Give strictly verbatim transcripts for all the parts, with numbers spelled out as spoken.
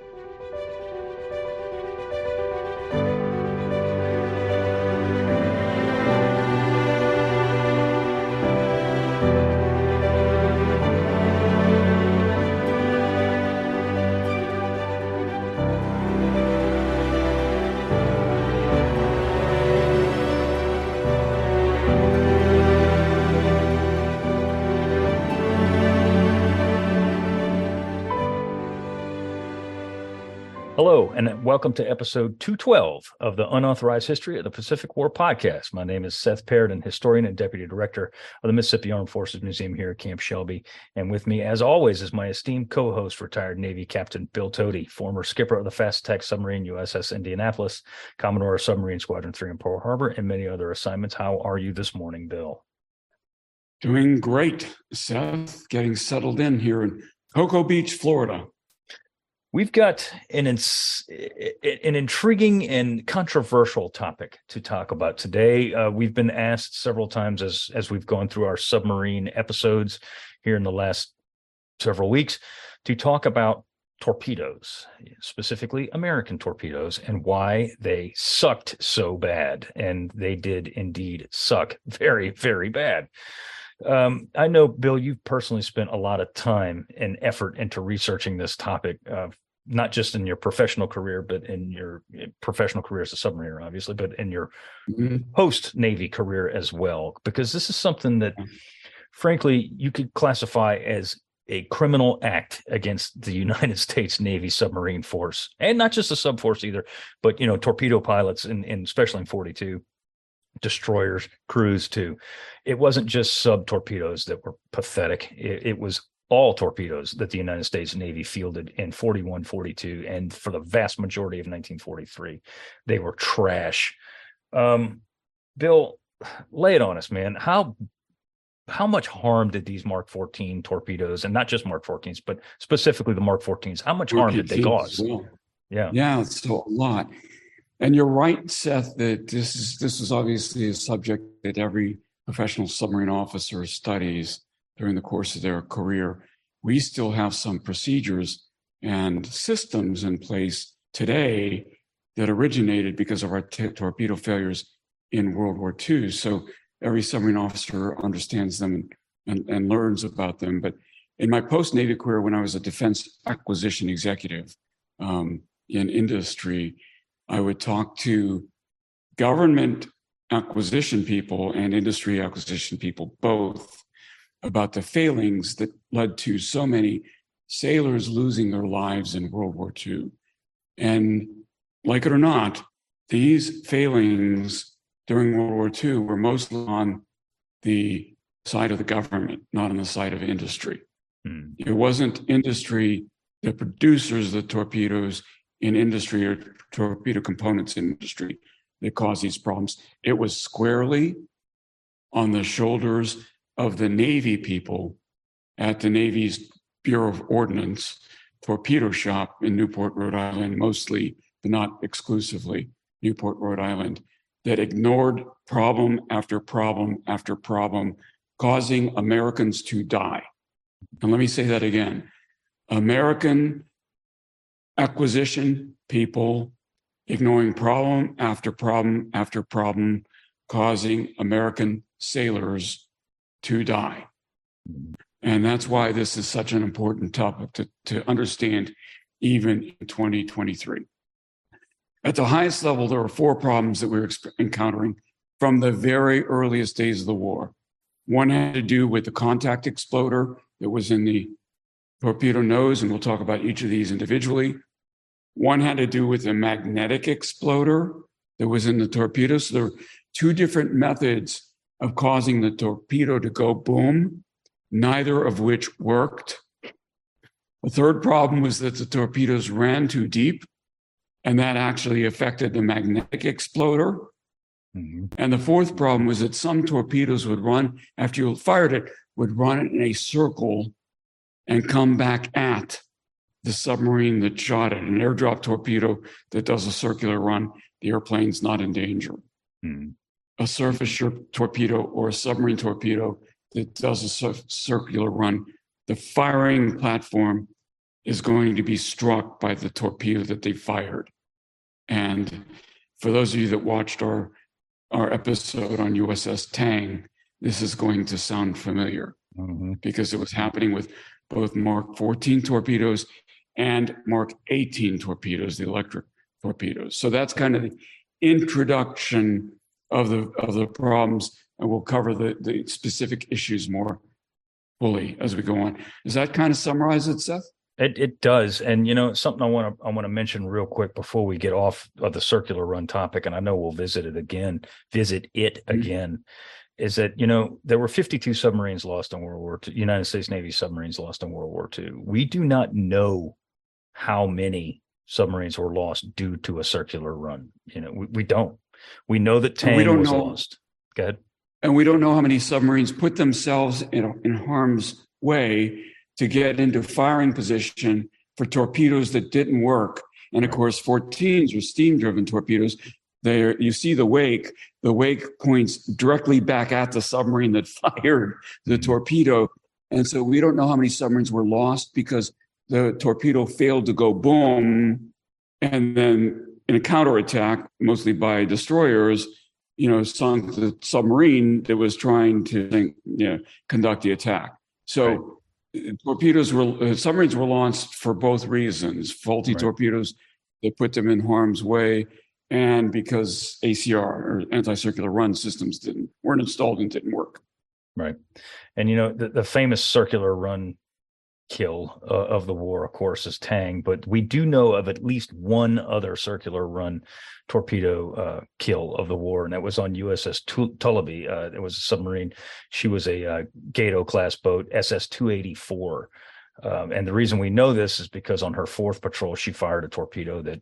Hello, and welcome to episode two twelve of the Unauthorized History of the Pacific War podcast. My name is Seth Paradin, historian and deputy director of the Mississippi Armed Forces Museum here at Camp Shelby. And with me, as always, is my esteemed co-host, retired Navy Captain Bill Tody, former skipper of the fast attack submarine U S S Indianapolis, Commodore of Submarine Squadron three in Pearl Harbor, and many other assignments. How are you this morning, Bill? Doing great, Seth. Getting settled in here in Cocoa Beach, Florida. We've got an, an intriguing and controversial topic to talk about today. Uh, we've been asked several times as, as we've gone through our submarine episodes here in the last several weeks to talk about torpedoes, specifically American torpedoes, and why they sucked so bad. And they did indeed suck very, very bad. Um, I know, Bill, you've personally spent a lot of time and effort into researching this topic, uh, not just in your professional career, but in your professional career as a submariner, obviously, but in your mm-hmm. post-Navy career as well, because this is something that, frankly, you could classify as a criminal act against the United States Navy submarine force, and not just the sub force either, but, you know, torpedo pilots, and, and especially in forty-two. Destroyers, crews too. It wasn't just sub torpedoes that were pathetic. It, it was all torpedoes that the United States Navy fielded in forty-one, forty-two, and for the vast majority of nineteen forty-three. They were trash. Um, Bill, lay it on us, man. How how much harm did these Mark fourteen torpedoes, and not just Mark fourteens, but specifically the Mark fourteens, how much harm did they cause? Well. Yeah. Yeah, so a lot. And you're right, Seth, that this is this is obviously a subject that every professional submarine officer studies during the course of their career. We still have some procedures and systems in place today that originated because of our t- torpedo failures in World War Two. So every submarine officer understands them and, and learns about them. But in my post-Navy career, when I was a defense acquisition executive um, in industry, I would talk to government acquisition people and industry acquisition people both about the failings that led to so many sailors losing their lives in World War Two. And like it or not, these failings during World War Two were mostly on the side of the government, not on the side of industry. Hmm. It wasn't industry, the producers of the torpedoes in industry or torpedo components in industry that caused these problems. It was squarely on the shoulders of the Navy people at the Navy's Bureau of Ordnance torpedo shop in Newport, Rhode Island, mostly, but not exclusively, Newport, Rhode Island, that ignored problem after problem after problem, causing Americans to die. And let me say that again. American acquisition people ignoring problem after problem after problem, causing American sailors to die. And that's why this is such an important topic to, to understand even in twenty twenty-three. At the highest level, there are four problems that we we're exp- encountering from the very earliest days of the war. One had to do with the contact exploder that was in the torpedo nose, and we'll talk about each of these individually. One had to do with the magnetic exploder that was in the torpedo. So there were two different methods of causing the torpedo to go boom, neither of which worked. The third problem was that the torpedoes ran too deep, and that actually affected the magnetic exploder. Mm-hmm. And the fourth problem was that some torpedoes would run, after you fired it, would run in a circle and come back at the submarine that shot it. An airdrop torpedo that does a circular run, the airplane's not in danger. Mm-hmm. A surface torpedo or a submarine torpedo that does a cir- circular run, the firing platform is going to be struck by the torpedo that they fired. And for those of you that watched our, our episode on U S S Tang, this is going to sound familiar mm-hmm. because it was happening with both Mark fourteen torpedoes and Mark eighteen torpedoes, the electric torpedoes. So that's kind of the introduction of the of the problems, and we'll cover the, the specific issues more fully as we go on. Does that kind of summarize it, Seth? It it does, and you know something I want to I want to mention real quick before we get off of the circular run topic, and I know we'll visit it again, visit it mm-hmm. again, is that you know there were fifty-two submarines lost in World War Two, United States Navy submarines lost in World War Two. We do not know how many submarines were lost due to a circular run. You know, we, we don't. We know that Tang we don't was know, lost. Go ahead. And we don't know how many submarines put themselves in, in harm's way to get into firing position for torpedoes that didn't work. And of course, fourteens are steam-driven torpedoes. There, you see the wake. The wake points directly back at the submarine that fired the torpedo. And so we don't know how many submarines were lost because the torpedo failed to go boom. And then in a counterattack, mostly by destroyers, you know, sunk the submarine that was trying to you know, conduct the attack. So right. Torpedoes were, uh, submarines were launched for both reasons, faulty right. torpedoes that put them in harm's way, and because A C R or anti-circular run systems didn't weren't installed and didn't work. Right. And, you know, the, the famous circular run kill uh, of the war, of course, is Tang, but we do know of at least one other circular run torpedo uh, kill of the war, and that was on U S S Tullabee. Uh, it was a submarine. She was a uh, Gato class boat, S S two eighty-four. Um, and the reason we know this is because on her fourth patrol, she fired a torpedo that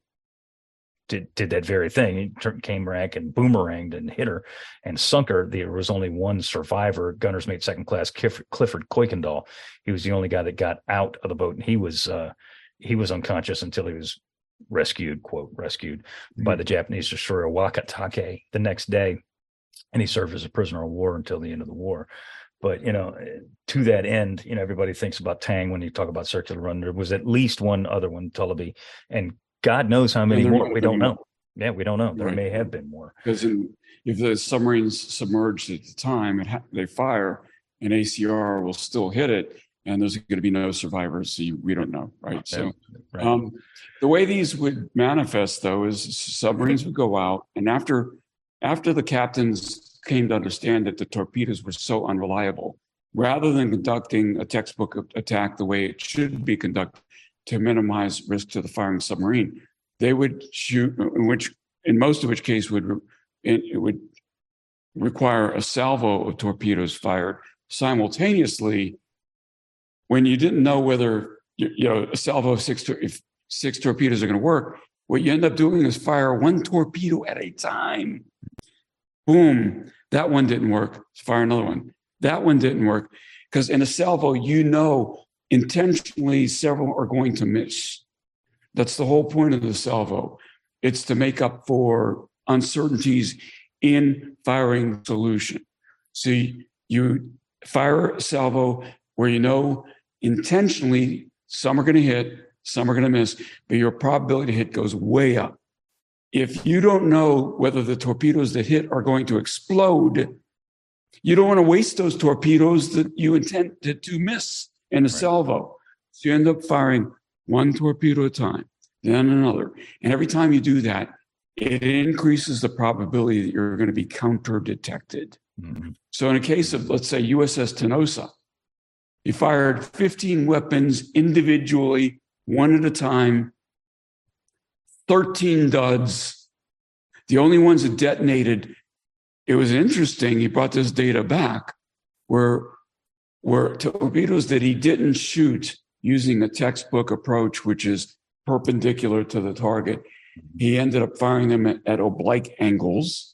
did, did that very thing. It came back and boomeranged and hit her and sunk her. There was only one survivor, gunner's mate second class Clifford Kuykendall. He was the only guy that got out of the boat, and he was uh, he was unconscious until he was rescued, quote, rescued mm-hmm. by the Japanese destroyer Wakatake the next day. And he served as a prisoner of war until the end of the war. But, you know, to that end, you know, everybody thinks about Tang when you talk about circular run. There was at least one other one, Tullabee, and God knows how many more. We don't know. Yeah, we don't know. There right. may have been more. Because in, if the submarines submerged at the time, it ha- they fire, and A C R will still hit it, and there's going to be no survivors. So you, we don't know, right? So right. Um, the way these would manifest, though, is submarines would go out, and after after the captains came to understand that the torpedoes were so unreliable, rather than conducting a textbook attack the way it should be conducted to minimize risk to the firing submarine, they would shoot, in which, in most of which case, would it would require a salvo of torpedoes fired simultaneously. When you didn't know whether you know a salvo of six if six torpedoes are going to work, what you end up doing is fire one torpedo at a time. Boom, that one didn't work. Fire another one. That one didn't work, because in a salvo, you know intentionally several are going to miss. That's the whole point of the salvo. It's to make up for uncertainties in firing solution. So you, you fire a salvo where you know intentionally some are going to hit, some are going to miss, but your probability to hit goes way up. If you don't know whether the torpedoes that hit are going to explode, you don't want to waste those torpedoes that you intended to miss in a right. salvo. So you end up firing one torpedo at a time, then another. And every time you do that, it increases the probability that you're going to be counter-detected. Mm-hmm. So in a case of, let's say, U S S Tenosa, you fired fifteen weapons individually, one at a time, thirteen duds. The only ones that detonated, it was interesting, he brought this data back, were, were torpedoes that he didn't shoot using a textbook approach, which is perpendicular to the target. He ended up firing them at, at oblique angles,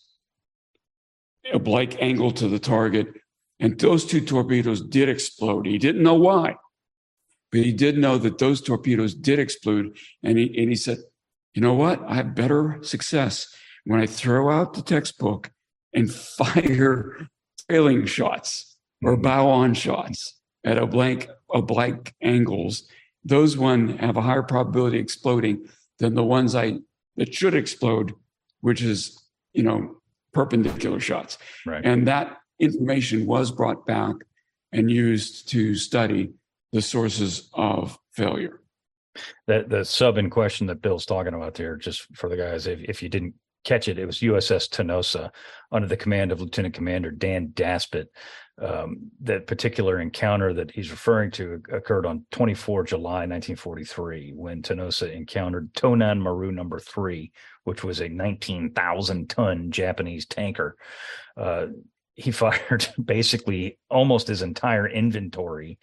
oblique angle to the target. And those two torpedoes did explode. He didn't know why, but he did know that those torpedoes did explode. And he, and he said, you know what? I have better success when I throw out the textbook and fire trailing shots or bow on shots at oblique, oblique angles those one have a higher probability of exploding than the ones I that should explode, which is, you know, perpendicular shots. Right. And that information was brought back and used to study the sources of failure. That the sub in question that Bill's talking about there, just for the guys, if, if you didn't catch it, it was U S S Tenosa under the command of Lieutenant Commander Dan Daspit. Um, that particular encounter that he's referring to occurred on the twenty-fourth of July, nineteen forty-three, when Tenosa encountered Tonan Maru number three, which was a nineteen thousand ton Japanese tanker. Uh, he fired basically almost his entire inventory.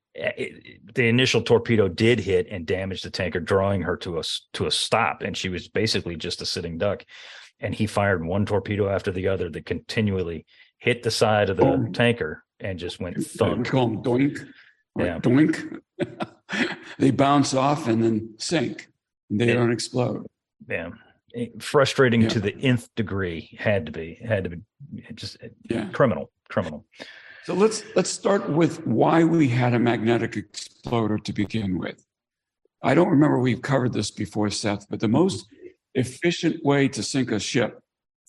It, the initial torpedo did hit and damage the tanker, drawing her to a to a stop, and she was basically just a sitting duck. And he fired one torpedo after the other that continually hit the side of the oh. tanker and just went thunk. We call them doink. Yeah, doink. They bounce off and then sink. They yeah. don't explode. Yeah, frustrating yeah. to the nth degree. Had to be. Had to be. Just yeah. criminal. Criminal. So let's let's start with why we had a magnetic exploder to begin with. I don't remember we've covered this before, Seth, but the most efficient way to sink a ship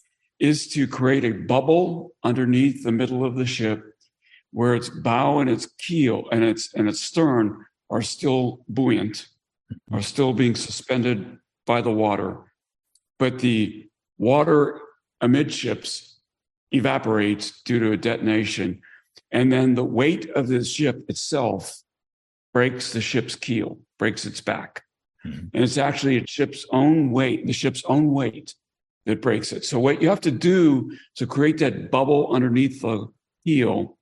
is to create a bubble underneath the middle of the ship where its bow and its keel and its and its stern are still buoyant, are still being suspended by the water, but the water amidships evaporates due to a detonation. And then the weight of the ship itself breaks the ship's keel, breaks its back. Mm-hmm. And it's actually a ship's own weight, the ship's own weight that breaks it. So what you have to do to create that bubble underneath the keel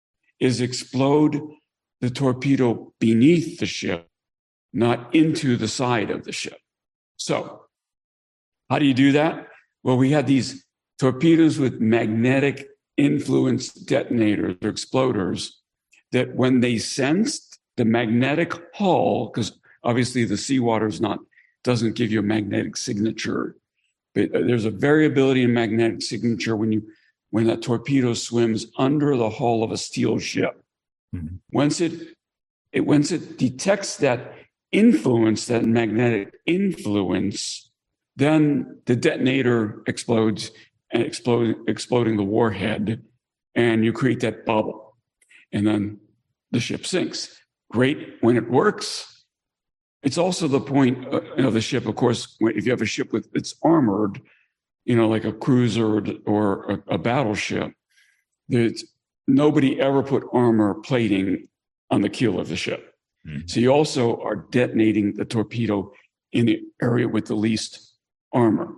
is explode the torpedo beneath the ship, not into the side of the ship. So how do you do that? Well, we had these torpedoes with magnetic influence detonators or exploders that when they sensed the magnetic hull, because obviously the seawater is not, doesn't give you a magnetic signature, but there's a variability in magnetic signature when you, when that torpedo swims under the hull of a steel ship. Mm-hmm. Once it, it, once it detects that influence, that magnetic influence, then the detonator explodes and explode, exploding the warhead, and you create that bubble, and then the ship sinks. Great when it works. It's also the point of the ship, of course, if you have a ship with it's armored, you know, like a cruiser or a, a battleship, there's nobody ever put armor plating on the keel of the ship. Mm-hmm. So you also are detonating the torpedo in the area with the least armor.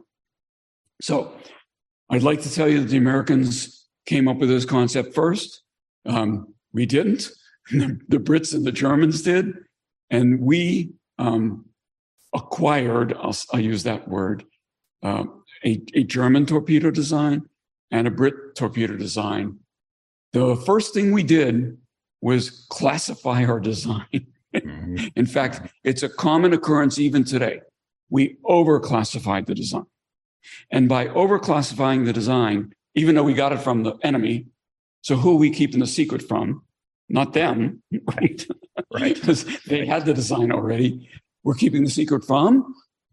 So I'd like to tell you that the Americans came up with this concept first. Um, we didn't. The Brits and the Germans did. And we um, acquired, I'll, I'll use that word, uh, a, a German torpedo design and a Brit torpedo design. The first thing we did was classify our design. Mm-hmm. In fact, it's a common occurrence even today. We overclassified the design. And by overclassifying the design, even though we got it from the enemy, so who are we keeping the secret from? Not them, right? Right. Because they had the design already. We're keeping the secret from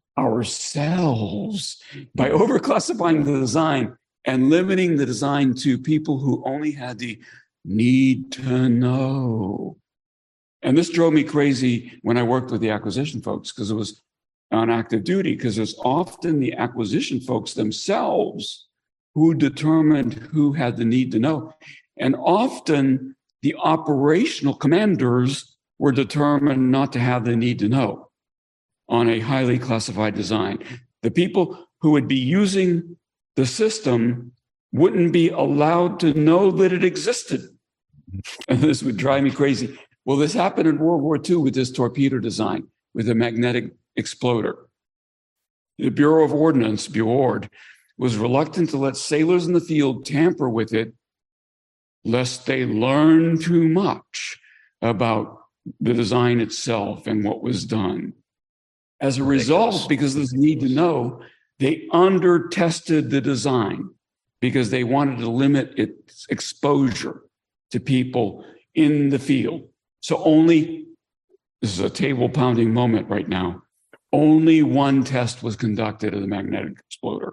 ourselves by overclassifying the design and limiting the design to people who only had the need to know. And this drove me crazy when I worked with the acquisition folks, because it was on active duty, because it's often the acquisition folks themselves who determined who had the need to know. And often the operational commanders were determined not to have the need to know on a highly classified design. The people who would be using the system wouldn't be allowed to know that it existed. And this would drive me crazy. Well, this happened in World War Two with this torpedo design, with a magnetic exploder. The Bureau of Ordnance, BUORD, was reluctant to let sailors in the field tamper with it, lest they learn too much about the design itself and what was done. As a result, because of this need to know, they under-tested the design because they wanted to limit its exposure to people in the field. So only this is a table pounding moment right now. Only one test was conducted of the magnetic exploder.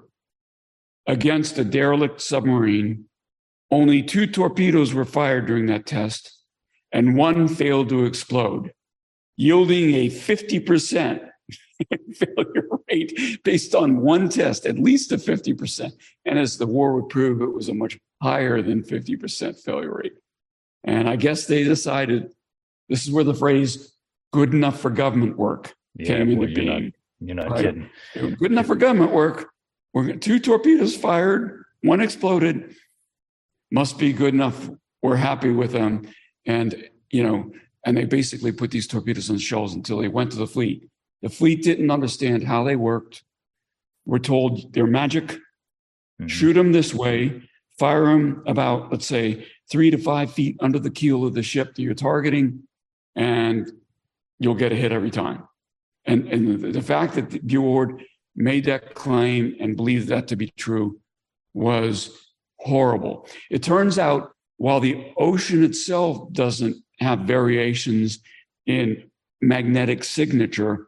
Against a derelict submarine, only two torpedoes were fired during that test, and one failed to explode, yielding a fifty percent failure rate based on one test, at least a fifty percent. And as the war would prove, it was a much higher than fifty percent failure rate. And I guess they decided this is where the phrase good enough for government work Yeah, came into well, you're not, being. you're not Right. kidding. Good enough for government work. We're two torpedoes fired, one exploded. Must be good enough. We're happy with them. And, you know, and they basically put these torpedoes on shelves until they went to the fleet. The fleet didn't understand how they worked. We're told they're magic. Mhm. Shoot them this way, fire them about, let's say, three to five feet under the keel of the ship that you're targeting, and you'll get a hit every time. And, and the, the fact that Buord made that claim and believed that to be true was horrible. It turns out while the ocean itself doesn't have variations in magnetic signature,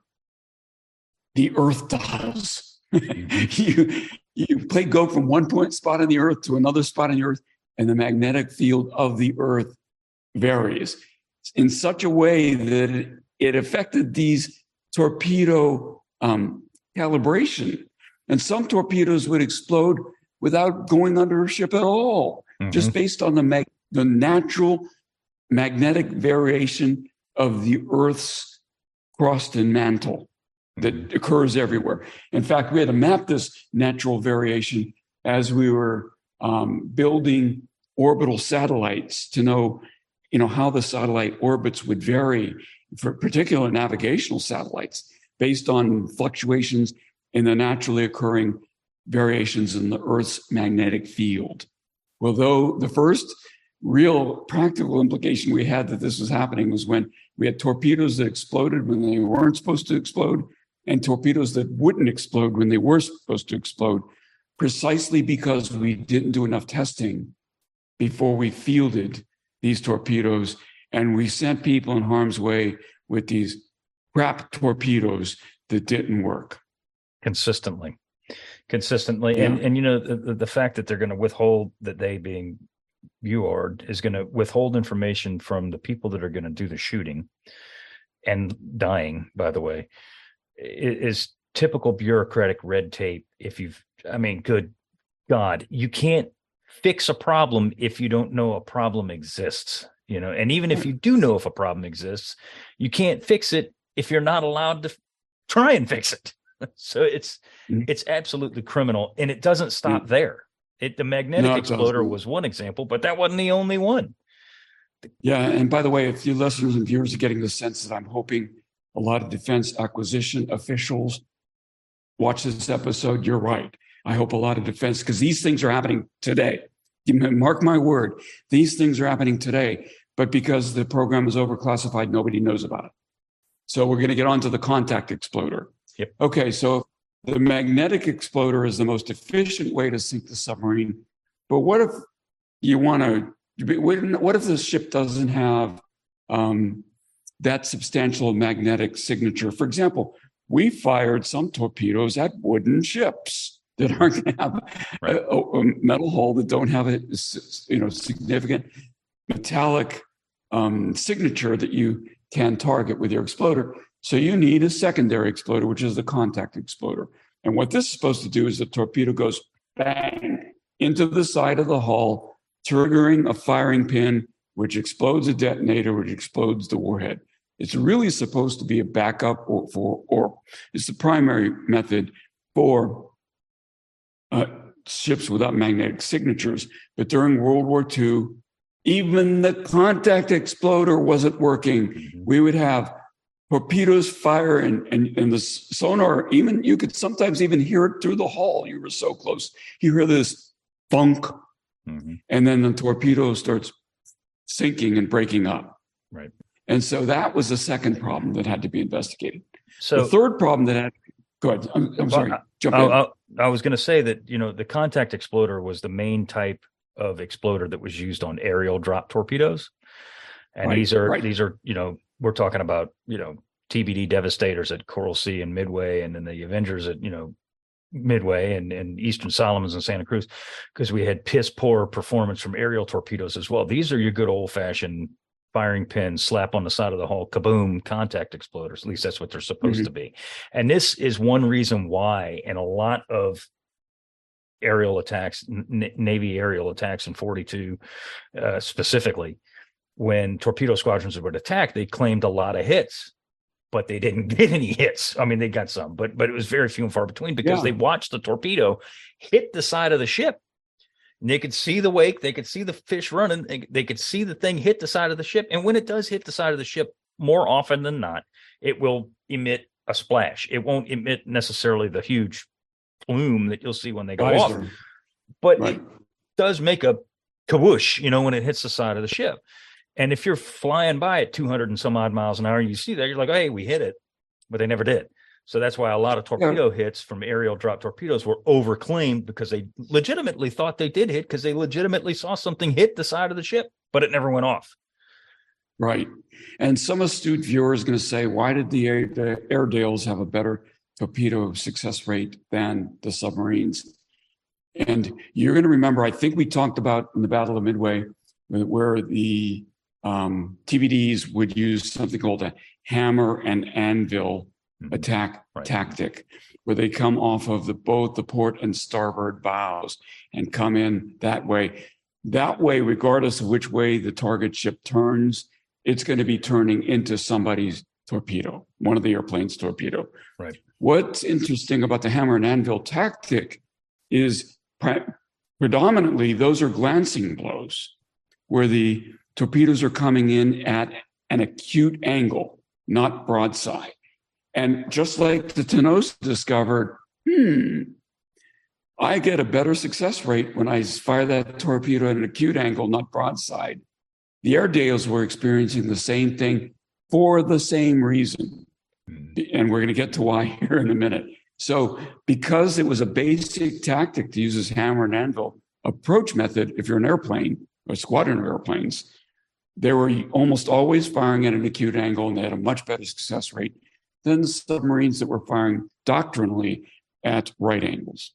the Earth does. you, you play go from one point spot on the Earth to another spot on the Earth, and the magnetic field of the Earth varies in such a way that it, it affected these torpedo um, calibration. And some torpedoes would explode without going under a ship at all, Mhm. just based on the mag- the natural magnetic variation of the Earth's crust and mantle that occurs everywhere. In fact, we had to map this natural variation as we were um, building orbital satellites to know, you know, how the satellite orbits would vary for particular navigational satellites based on fluctuations in the naturally occurring variations in the Earth's magnetic field. Although the first real practical implication we had that this was happening was when we had torpedoes that exploded when they weren't supposed to explode, and torpedoes that wouldn't explode when they were supposed to explode, precisely because we didn't do enough testing before we fielded these torpedoes, and we sent people in harm's way with these crap torpedoes that didn't work. Consistently. Consistently. Yeah. And, and, you know, the, the fact that they're going to withhold, that they being Buord is going to withhold information from the people that are going to do the shooting and dying, by the way, is typical bureaucratic red tape. If you've, I mean, good God, you can't fix a problem if you don't know a problem exists, you know, and even if you do know if a problem exists, you can't fix it if you're not allowed to try and fix it. So it's, Mm. it's absolutely criminal, and it doesn't stop Mm. there. It, the magnetic No, it exploder doesn't. was one example, but that wasn't the only one. Yeah, and by the way, if you listeners and viewers are getting the sense that I'm hoping a lot of defense acquisition officials watch this episode, you're right. I hope a lot of defense, because these things are happening today. You may mark my word, these things are happening today, but because the program is overclassified, nobody knows about it. So we're going to get on to the contact exploder. Yep. Okay, so the magnetic exploder is the most efficient way to sink the submarine. But what if you want to, what if the ship doesn't have um, that substantial magnetic signature? For example, we fired some torpedoes at wooden ships that aren't going to have Right. a, a metal hull, that don't have a you know significant metallic um, signature that you can target with your exploder. So you need a secondary exploder, which is the contact exploder. And what this is supposed to do is the torpedo goes bang into the side of the hull, triggering a firing pin, which explodes a detonator, which explodes the warhead. It's really supposed to be a backup, or for, or it's the primary method for uh, ships without magnetic signatures. But during World War Two, even the contact exploder wasn't working. Mhm. We would have torpedoes fire, and, and, and the sonar, even you could sometimes even hear it through the hull. You were so close. You hear this thunk, Mhm. and then the torpedo starts sinking and breaking up. Right. And so that was the second problem that had to be investigated. So the third problem that had, go ahead, I'm, I'm sorry, Well, jump I, in. I, I was going to say that, you know, the contact exploder was the main type of exploder that was used on aerial drop torpedoes. And Right, these are, right. these are, you know, we're talking about, you know, T B D Devastators at Coral Sea and Midway, and then the Avengers at, you know, Midway and, and Eastern Solomons and Santa Cruz, because we had piss poor performance from aerial torpedoes as well. These are your good old fashioned firing pin, slap on the side of the hull, kaboom, contact exploders. At least that's what they're supposed Mhm. to be. And this is one reason why, in a lot of aerial attacks, N- Navy aerial attacks in forty-two uh, specifically, when torpedo squadrons would attack, they claimed a lot of hits, but they didn't get any hits. I mean, they got some, but but it was very few and far between, because Yeah. they watched the torpedo hit the side of the ship. And they could see the wake, they could see the fish running, they, they could see the thing hit the side of the ship. And when it does hit the side of the ship, more often than not, it will emit a splash. It won't emit necessarily the huge plume that you'll see when they go off, Geyser. but Right. it does make a kawoosh, you know, when it hits the side of the ship. And if you're flying by at two hundred and some odd miles an hour, and you see that, you're like, hey, we hit it, but they never did. So that's why a lot of torpedo yeah. hits from aerial drop torpedoes were overclaimed, because they legitimately thought they did hit, because they legitimately saw something hit the side of the ship, but it never went off. Right. And some astute viewer is going to say, why did the, Air, the Airedales have a better torpedo success rate than the submarines? And you're going to remember, I think we talked about in the Battle of Midway, where the um, T B Ds would use something called a hammer and anvil attack right. tactic, where they come off of the both the port and starboard bows and come in that way. That way, regardless of which way the target ship turns, it's going to be turning into somebody's torpedo, one of the airplane's torpedo. Right. What's interesting about the hammer and anvil tactic is pre- predominantly those are glancing blows, where the torpedoes are coming in at an acute angle, not broadside. And just like the Tenosa discovered, hmm, I get a better success rate when I fire that torpedo at an acute angle, not broadside. The Airedales were experiencing the same thing for the same reason. And we're going to get to why here in a minute. So because it was a basic tactic to use this hammer and anvil approach method, if you're an airplane or squadron of airplanes, they were almost always firing at an acute angle, and they had a much better success rate than the submarines that were firing doctrinally at right angles.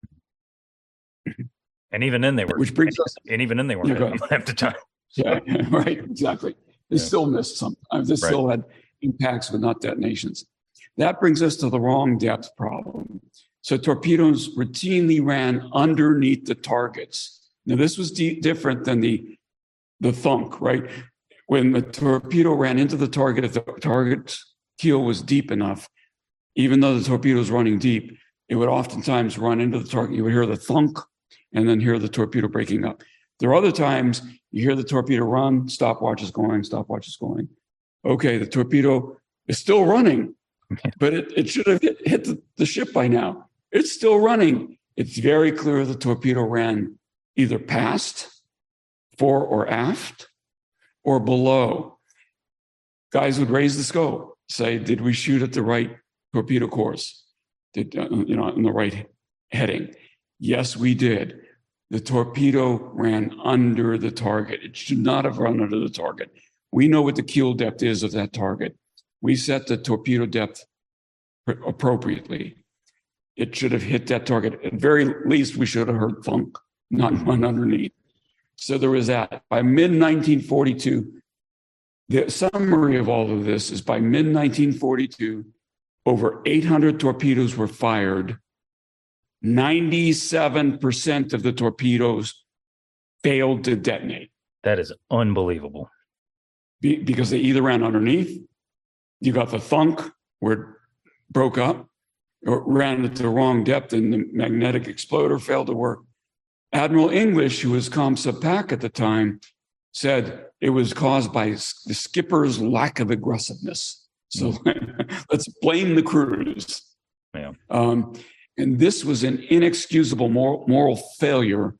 And even then they were, which brings and, us, and even then they weren't yeah, half the time. Yeah, right, exactly. They yeah. still missed some. They right. still had impacts, but not detonations. That brings us to the wrong depth problem. So torpedoes routinely ran underneath the targets. Now this was d- different than the the thunk, right? When the torpedo ran into the target, if the target's keel was deep enough, even though the torpedo was running deep, it would oftentimes run into the target. You would hear the thunk and then hear the torpedo breaking up. There are other times you hear the torpedo run, stopwatch is going, stopwatch is going. Okay, the torpedo is still running, but it, it should have hit, hit the, the ship by now. It's still running. It's very clear the torpedo ran either past, fore or aft, or below. Guys would raise the scope, say, did we shoot at the right torpedo course? Did, uh, you know, in the right heading? Yes, we did. The torpedo ran under the target. It should not have run under the target. We know what the keel depth is of that target. We set the torpedo depth appropriately. It should have hit that target. At very least, we should have heard thunk, not run underneath. So there was that. By mid nineteen forty-two, the summary of all of this is by mid nineteen forty-two, over eight hundred torpedoes were fired. ninety-seven percent of the torpedoes failed to detonate. That is unbelievable. Be, because they either ran underneath, you got the thunk where it broke up, or ran at the wrong depth and the magnetic exploder failed to work. Admiral English, who was ComSub Pac at the time, said it was caused by the skipper's lack of aggressiveness. So let's blame the crews. Yeah. Um, and this was an inexcusable moral, moral failure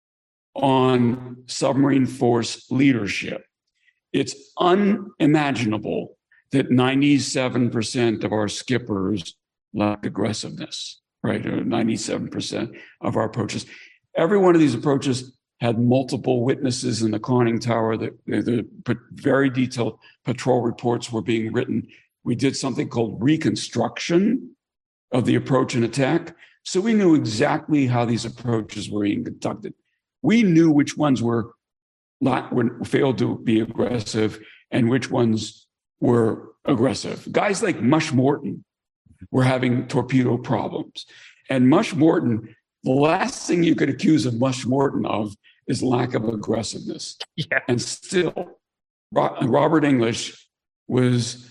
on submarine force leadership. It's unimaginable that ninety-seven percent of our skippers lack aggressiveness, right? Or ninety-seven percent of our approaches. Every one of these approaches had multiple witnesses in the conning tower. That the, the very detailed patrol reports were being written. We did something called reconstruction of the approach and attack. So we knew exactly how these approaches were being conducted. We knew which ones were not were failed to be aggressive and which ones were aggressive. Guys like Mush Morton were having torpedo problems. And Mush Morton, the last thing you could accuse of Mush Morton of is lack of aggressiveness. Yeah. And still, Robert English was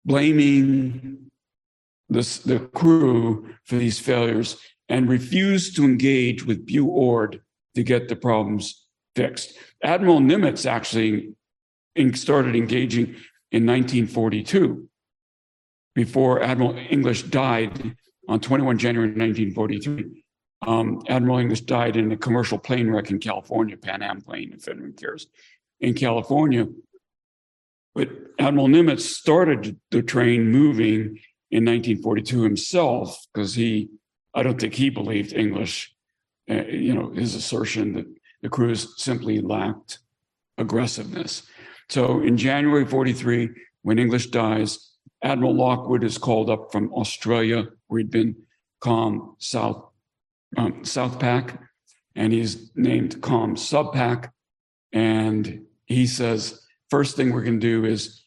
blaming this, the crew for these failures and refused to engage with Bu Ord to get the problems fixed. Admiral Nimitz actually started engaging in nineteen forty-two, before Admiral English died on twenty-first of January nineteen forty-three. Um, Admiral English died in a commercial plane wreck in California, Pan Am plane, if anyone cares, in California. But Admiral Nimitz started the train moving in nineteen forty-two himself, because he, I don't think he believed English, uh, you know, his assertion that the crews simply lacked aggressiveness. So in January forty-three, when English dies, Admiral Lockwood is called up from Australia, where he'd been Com South, um, South Pac, and he's named Com Sub Pac. And he says, first thing we're going to do is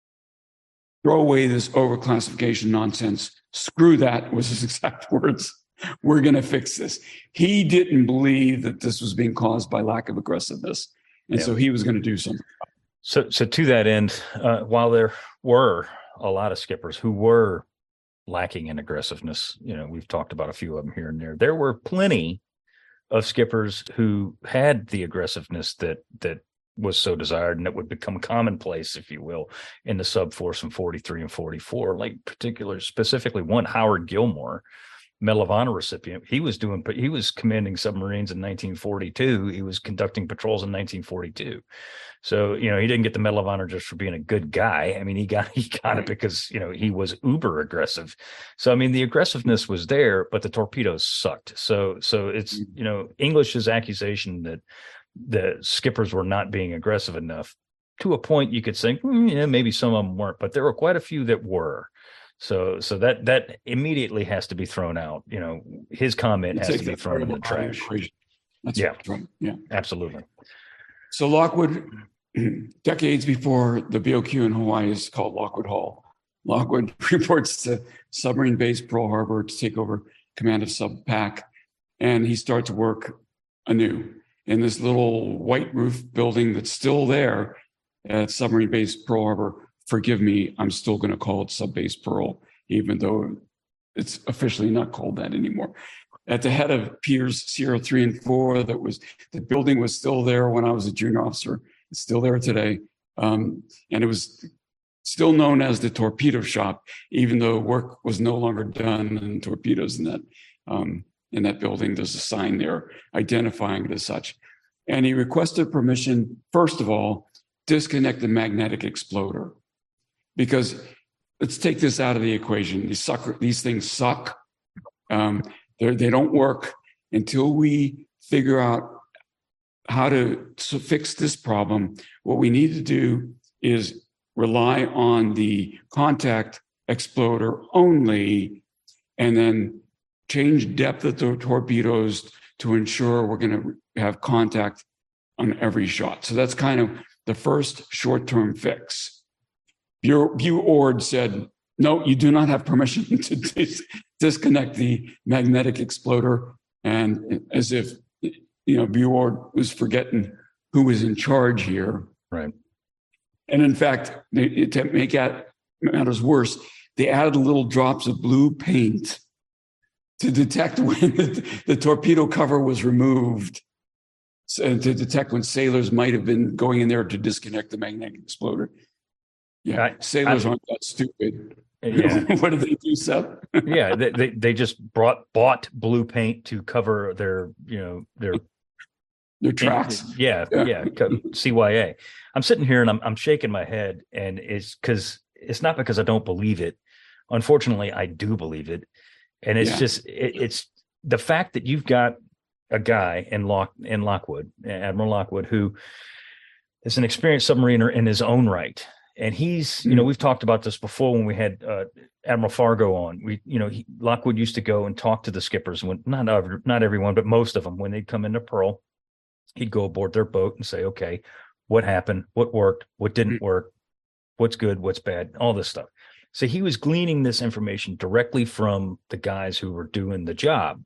throw away this overclassification nonsense. Screw that, was his exact words. We're going to fix this. He didn't believe that this was being caused by lack of aggressiveness. And yeah. so he was going to do something. So, so to that end, uh, while there were a lot of skippers who were lacking in aggressiveness, you know, we've talked about a few of them here and there. There were plenty of skippers who had the aggressiveness that that was so desired, and that would become commonplace, if you will, in the sub force in forty-three and forty-four. Like particular, specifically one, Howard Gilmore, Medal of Honor recipient. He was doing, he was commanding submarines in nineteen forty-two. He was conducting patrols in nineteen forty-two. So, you know, he didn't get the Medal of Honor just for being a good guy. I mean, he got he got right. it because, you know, he was uber aggressive. So, I mean, the aggressiveness was there, but the torpedoes sucked. So, so it's, you know, English's accusation that the skippers were not being aggressive enough, to a point you could think, mm, yeah, maybe some of them weren't, but there were quite a few that were. So, so that that immediately has to be thrown out. You know, his comment it's has to be thrown in the trash. That's yeah, right. Yeah, absolutely. So Lockwood, decades before the B O Q in Hawaii is called Lockwood Hall, Lockwood reports to submarine base Pearl Harbor to take over command of Sub Pac, and he starts work anew in this little white roof building that's still there at submarine base Pearl Harbor. Forgive me, I'm still going to call it Sub Base Pearl, even though it's officially not called that anymore. At the head of Piers Sierra three and four, that was the building was still there when I was a junior officer. It's still there today, um, and it was still known as the torpedo shop, even though work was no longer done in torpedoes in that um, in that building. There's a sign there identifying it as such, and he requested permission, first of all, disconnect the magnetic exploder. Because let's take this out of the equation. These suck, these things suck. Um, they don't work until we figure out how to, to fix this problem. What we need to do is rely on the contact exploder only, and then change depth of the torpedoes to ensure we're going to have contact on every shot. So that's kind of the first short-term fix. Bu Ord said, no, you do not have permission to dis disconnect the magnetic exploder. And as if, you know, Bu Ord was forgetting who was in charge here. Right. And in fact, they, to make that matters worse, they added little drops of blue paint to detect when the, the torpedo cover was removed, so to detect when sailors might have been going in there to disconnect the magnetic exploder. Yeah, I, sailors I, aren't that stupid. Yeah. What did they do, Seth? yeah, they, they they just brought bought blue paint to cover their, you know, their their tracks. Yeah, yeah, yeah, C Y A. I'm sitting here and I'm I'm shaking my head, and it's because it's not because I don't believe it. Unfortunately, I do believe it, and it's yeah. just it, it's the fact that you've got a guy in Lock in Lockwood, Admiral Lockwood, who is an experienced submariner in his own right. And he's, you know, we've talked about this before when we had uh, Admiral Fargo on. We, you know, he, Lockwood used to go and talk to the skippers when not every, not everyone, but most of them, when they'd come into Pearl, he'd go aboard their boat and say, okay, what happened? What worked? What didn't work? What's good? What's bad? All this stuff. So he was gleaning this information directly from the guys who were doing the job.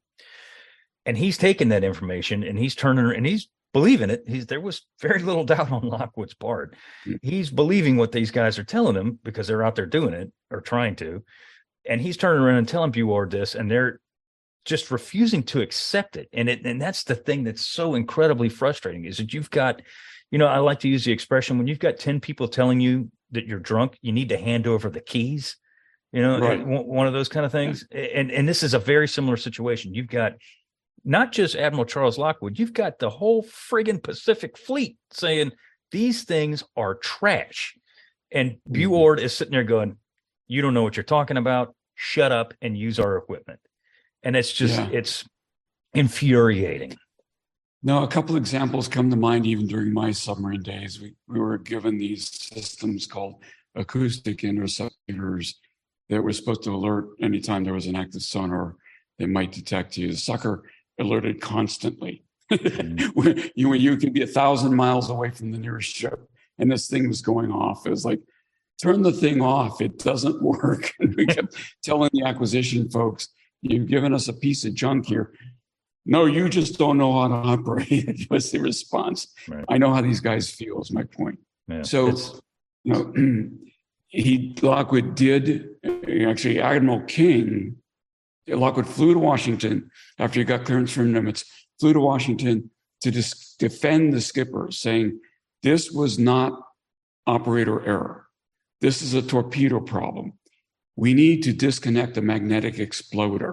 And he's taking that information and he's turning and he's believing it. He's there was very little doubt on Lockwood's part. He's believing what these guys are telling him because they're out there doing it or trying to. And he's turning around and telling Buard this, and they're just refusing to accept it. And it and that's the thing that's so incredibly frustrating is that you've got, you know, I like to use the expression when you've got ten people telling you that you're drunk, you need to hand over the keys, you know, right. one of those kind of things. Yeah. And and this is a very similar situation. You've got not just Admiral Charles Lockwood, you've got the whole friggin' Pacific Fleet saying these things are trash. And Buard mm-hmm. is sitting there going, you don't know what you're talking about. Shut up and use our equipment. And it's just, yeah. it's infuriating. Now, a couple of examples come to mind even during my submarine days. We, we were given these systems called acoustic interceptors that were supposed to alert anytime there was an active sonar that might detect you. The sucker alerted constantly. Mm-hmm. you, you could be a thousand miles away from the nearest ship, and this thing was going off. It was like, turn the thing off. It doesn't work. And we kept telling the acquisition folks, you've given us a piece of junk here. No, you just don't know how to operate it, was the response. Right. I know how these guys feel, is my point. Yeah, so, you know, he, Lockwood did, actually, Admiral King, Lockwood flew to Washington after he got clearance from Nimitz, flew to Washington to dis- defend the skipper, saying, this was not operator error. This is a torpedo problem. We need to disconnect the magnetic exploder.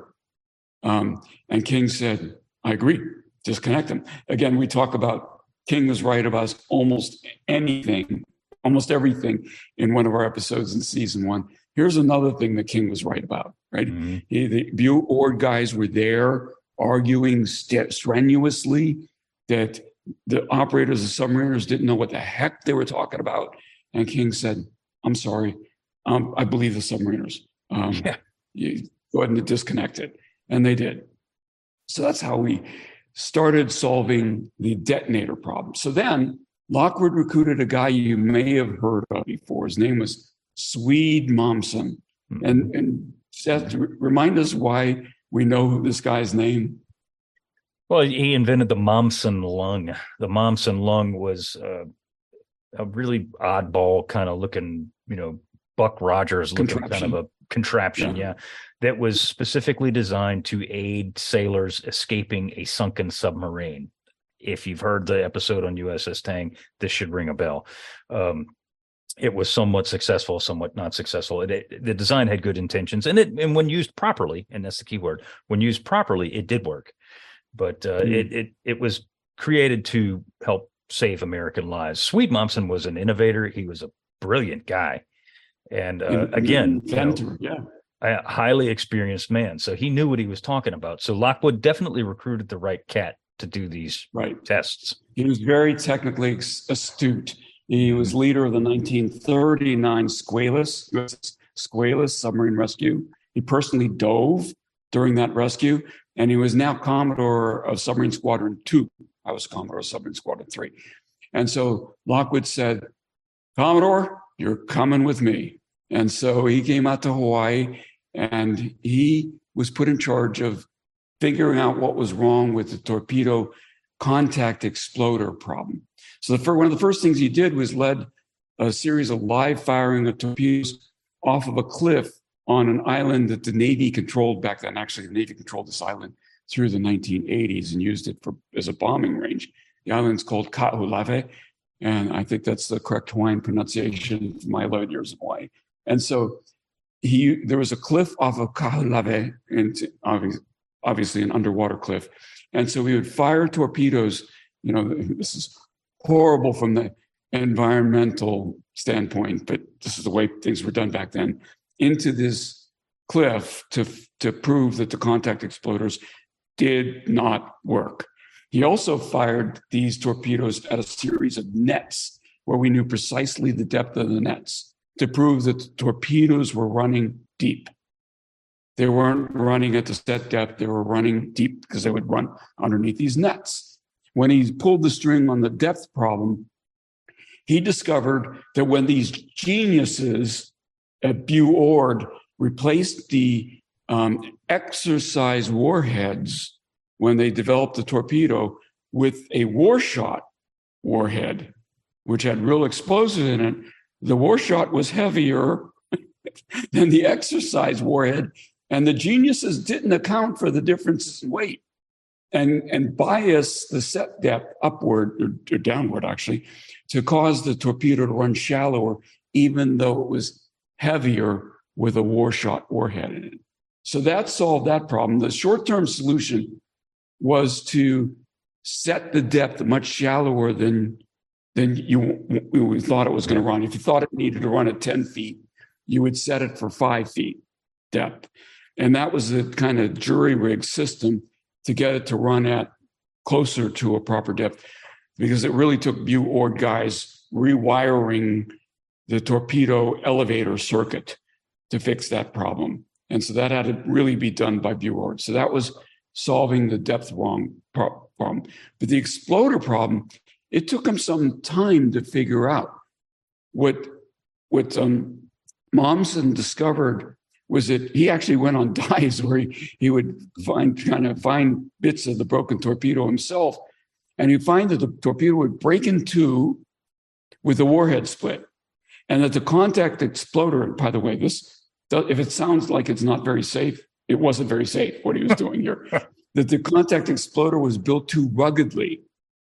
Um, and King said, I agree, disconnect them. Again, we talk about King was right about almost anything, almost everything in one of our episodes in season one. Here's another thing that King was right about, right? Mm-hmm. He, the Buard guys were there arguing st- strenuously that the operators of submariners didn't know what the heck they were talking about. And King said, I'm sorry, um, I believe the submariners. Um, yeah. You go ahead and disconnect it. And they did. So that's how we started solving the detonator problem. So then Lockwood recruited a guy you may have heard of before. His name was Swede Mommsen. Mm-hmm. And, and Seth, remind us why we know this guy's name. Well, he invented the Mommsen lung. The Mommsen lung was uh, a really oddball kind of looking, you know, Buck Rogers looking kind of a contraption, yeah. yeah, that was specifically designed to aid sailors escaping a sunken submarine. If you've heard the episode on U S S Tang, this should ring a bell. Um, it was somewhat successful, somewhat not successful. It, it, the design had good intentions, and it and when used properly, and that's the key word, when used properly, it did work. But uh, mm. it it it was created to help save American lives. Swede Mommsen was an innovator. He was a brilliant guy. And uh, again, you know, yeah. a highly experienced man. So he knew what he was talking about. So Lockwood definitely recruited the right cat to do these right. tests. He was very technically astute. He was leader of the nineteen thirty-nine Squalus, Squalus submarine rescue. He personally dove during that rescue, and he was now Commodore of Submarine Squadron two. I was Commodore of Submarine Squadron three. And so Lockwood said, Commodore, you're coming with me. And so he came out to Hawaii, and he was put in charge of figuring out what was wrong with the torpedo contact exploder problem. So the first, one of the first things he did was led a series of live firing of torpedoes off of a cliff on an island that the Navy controlled back then. Actually, the Navy controlled this island through the nineteen eighties and used it for as a bombing range. The island's called Kaho'olawe, and I think that's the correct Hawaiian pronunciation for my eleven years in Hawaii. And so he, there was a cliff off of Kaho'olawe, and obviously an underwater cliff. And so we would fire torpedoes. You know, this is horrible from the environmental standpoint, but this is the way things were done back then, into this cliff to, to prove that the contact exploders did not work. He also fired these torpedoes at a series of nets where we knew precisely the depth of the nets to prove that the torpedoes were running deep. They weren't running at the set depth, they were running deep because they would run underneath these nets. When he pulled the string on the depth problem, he discovered that when these geniuses at BuOrd replaced the um, exercise warheads when they developed the torpedo with a warshot warhead, which had real explosives in it, the warshot was heavier than the exercise warhead, and the geniuses didn't account for the differences in weight and, and bias the set depth upward or, or downward, actually, to cause the torpedo to run shallower, even though it was heavier with a warshot warhead in it. So that solved that problem. The short-term solution was to set the depth much shallower than, than you, you thought it was going to run. If you thought it needed to run at ten feet, you would set it for five feet depth. And that was the kind of jury-rigged system to get it to run at closer to a proper depth, because it really took BuOrd guys rewiring the torpedo elevator circuit to fix that problem. And so that had to really be done by BuOrd. So that was solving the depth wrong problem. But the exploder problem, it took him some time to figure out. What, what um, Mommsen discovered was that he actually went on dives where he, he would find kind of find bits of the broken torpedo himself, and he'd find that the torpedo would break in two with the warhead split, and that the contact exploder, and by the way, this, if it sounds like it's not very safe, it wasn't very safe what he was doing here, that the contact exploder was built too ruggedly,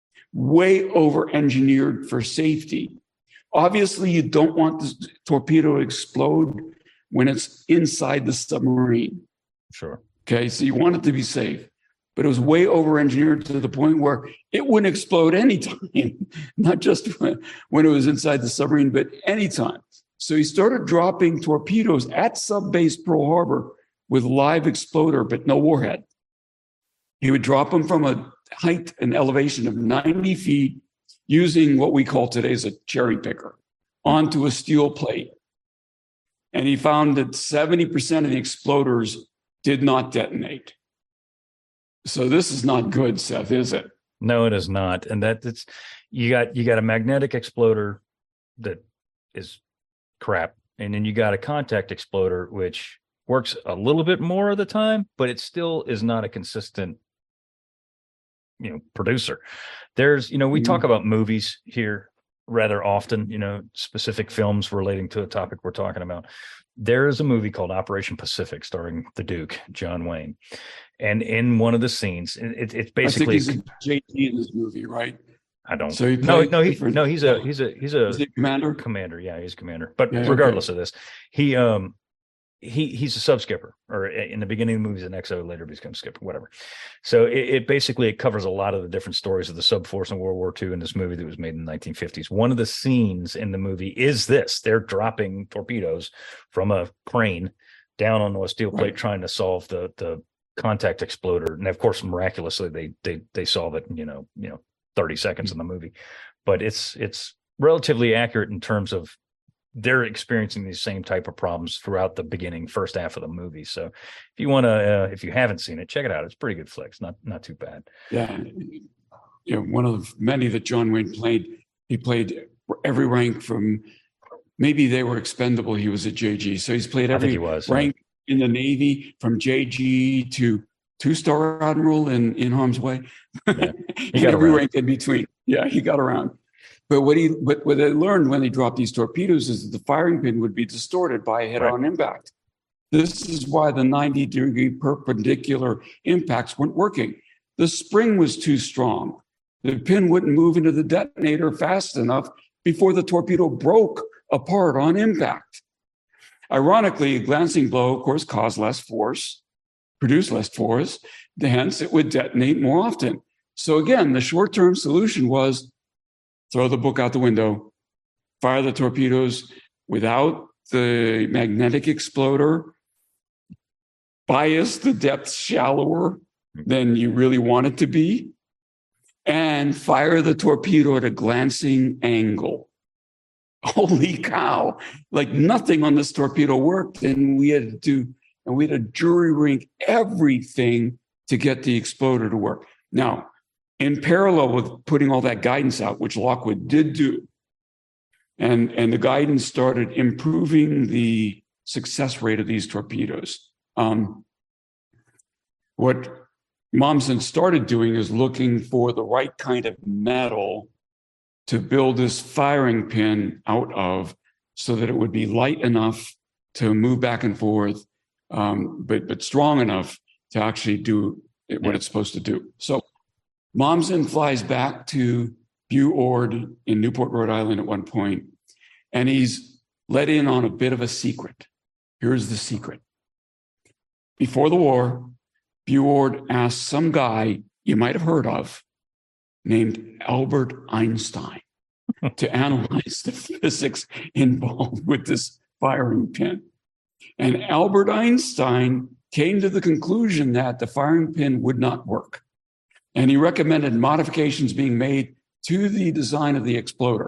way over-engineered for safety. Obviously, you don't want the torpedo to explode when it's inside the submarine. Sure. Okay, so you want it to be safe, but it was way over-engineered to the point where it wouldn't explode anytime, not just when, when it was inside the submarine, but anytime. So he started dropping torpedoes at sub-base Pearl Harbor with live exploder, but no warhead. He would drop them from a height and elevation of ninety feet using what we call today as a cherry picker onto a steel plate. And he found that seventy percent of the exploders did not detonate. So this is not good, Seth, is it? No, it is not. And that it's you got you got a magnetic exploder that is crap. And then you got a contact exploder, which works a little bit more of the time, but it still is not a consistent, you know, producer. There's, you know, we mm-hmm. talk about movies here rather often, you know, specific films relating to a topic we're talking about. There is a movie called Operation Pacific starring the Duke, John Wayne. And in one of the scenes, it, it's basically I think he's a J G in this movie, right? I don't. So he no, no, he, no. He's a he's a he's a, is he a commander. Commander, yeah, he's a commander. But yeah, regardless okay. of this, he um he he's a sub skipper, or in the beginning of the movie, he's an X O, later becomes skipper, whatever. So it, it basically it covers a lot of the different stories of the sub force in World War Two in this movie that was made in the nineteen fifties. One of the scenes in the movie is this: they're dropping torpedoes from a crane down onto a steel plate, right, trying to solve the the contact exploder. And of course, miraculously, they they they solve it in, you know, you know, thirty seconds in the movie. But it's it's relatively accurate in terms of they're experiencing these same type of problems throughout the beginning, first half of the movie. So if you want to, uh, if you haven't seen it, check it out. It's pretty good flick. It's not not too bad. Yeah, you know, one of many that John Wayne played. He played every rank from, maybe they were expendable. He was a J G, so he's played every he was, rank yeah. in the Navy, from J G to two-star admiral in, in harm's way. Yeah. And every around. rank in between. Yeah, he got around. But what he what, what they learned when they dropped these torpedoes is that the firing pin would be distorted by a head-on right. impact. This is why the ninety degree perpendicular impacts weren't working. The spring was too strong. The pin wouldn't move into the detonator fast enough before the torpedo broke apart on impact. Ironically, a glancing blow, of course, caused less force, produced less force, hence it would detonate more often. So again, the short-term solution was throw the book out the window, fire the torpedoes without the magnetic exploder, bias the depth shallower than you really want it to be, and fire the torpedo at a glancing angle. Holy cow. Like nothing on this torpedo worked. And we had to do, and we had to jury rig everything to get the exploder to work. Now, in parallel with putting all that guidance out, which Lockwood did do, and, and the guidance started improving the success rate of these torpedoes. Um, what Mommsen started doing is looking for the right kind of metal to build this firing pin out of so that it would be light enough to move back and forth, um, but, but strong enough to actually do what it's supposed to do. So Mommsen flies back to Buord in Newport, Rhode Island at one point, and he's let in on a bit of a secret. Here's the secret. Before the war, Buord asked some guy you might have heard of named Albert Einstein to analyze the physics involved with this firing pin. And Albert Einstein came to the conclusion that the firing pin would not work. And he recommended modifications being made to the design of the exploder.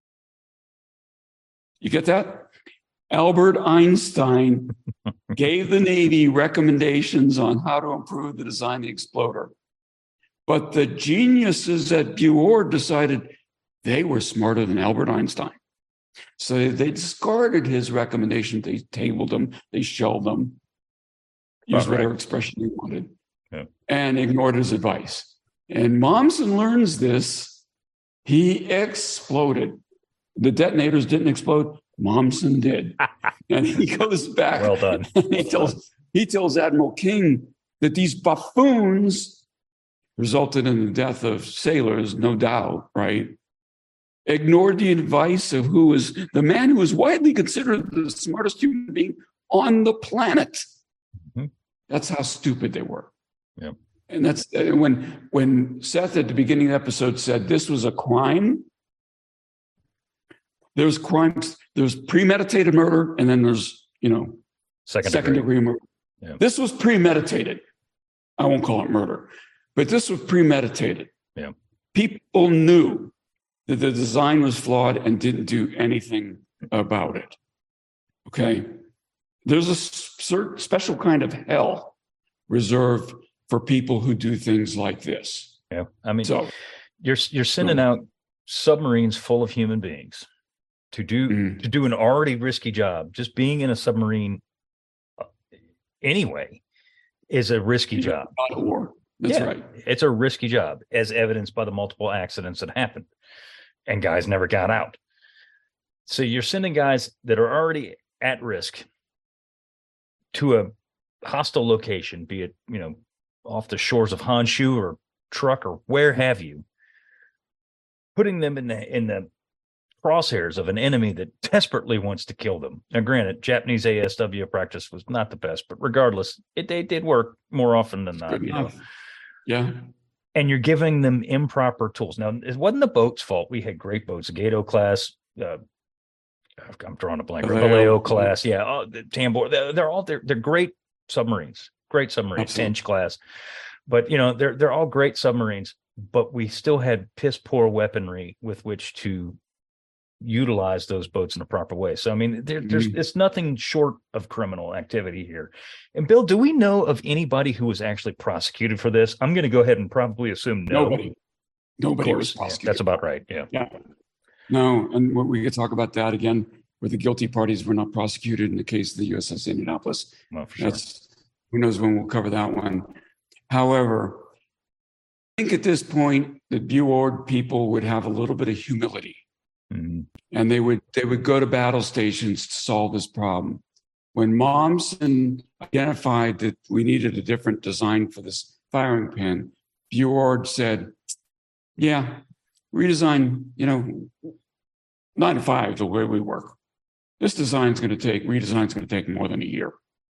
You get that? Albert Einstein gave the Navy recommendations on how to improve the design of the exploder. But the geniuses at Buord decided they were smarter than Albert Einstein. So they discarded his recommendation. They tabled them, they shelved them, used right. whatever expression they wanted, yeah. and ignored his advice. And Mommsen learns this. He exploded. The detonators didn't explode. Mommsen did. And he goes back. Well done. And he tells, he tells Admiral King that these buffoons resulted in the death of sailors, no doubt, right? Ignored the advice of who was the man who was widely considered the smartest human being on the planet. Mm-hmm. That's how stupid they were. Yeah. And that's when, when Seth at the beginning of the episode said this was a crime. There's crimes, there's premeditated murder, and then there's, you know, second, second degree, degree murder. Yeah. This was premeditated. I won't call it murder, but this was premeditated. Yeah. People knew that the design was flawed and didn't do anything about it. Okay. There's a certain special kind of hell reserved for people who do things like this. Yeah. I mean, so you're, you're sending out submarines full of human beings to do mm. to do an already risky job. Just being in a submarine anyway is a risky yeah, job. Not a war. That's yeah, right. It's a risky job, as evidenced by the multiple accidents that happened, and guys never got out. So you're sending guys that are already at risk to a hostile location, be it, you know, off the shores of Honshu or Truk or where have you, putting them in the in the crosshairs of an enemy that desperately wants to kill them. Now, granted, Japanese A S W practice was not the best, but regardless, it, it did work more often than not. You know? Yeah. And you're giving them improper tools. Now, it wasn't the boat's fault. We had great boats, Gato class. Uh, I'm drawing a blank. Vallejo class, yeah. Oh, the Tambor. They're, they're all they're they're great submarines. Great submarines. Tench class, but you know they're they're all great submarines. But we still had piss poor weaponry with which to utilize those boats in a proper way. So I mean, there, there's mm. it's nothing short of criminal activity here. And Bill, do we know of anybody who was actually prosecuted for this? I'm going to go ahead and probably assume no. Nobody. Nobody was prosecuted. Yeah, that's about right. Yeah. Yeah. No, and we could talk about that again, where the guilty parties were not prosecuted in the case of the U S S Indianapolis. Well, for sure. That's, who knows when we'll cover that one. However, I think at this point, the Buord people would have a little bit of humility. Mm-hmm. And they would they would go to battle stations to solve this problem. When Mommsen identified that we needed a different design for this firing pin, Buord said, yeah, redesign, you know, nine to five, the way we work. This design is going to take, redesign is going to take more than a year.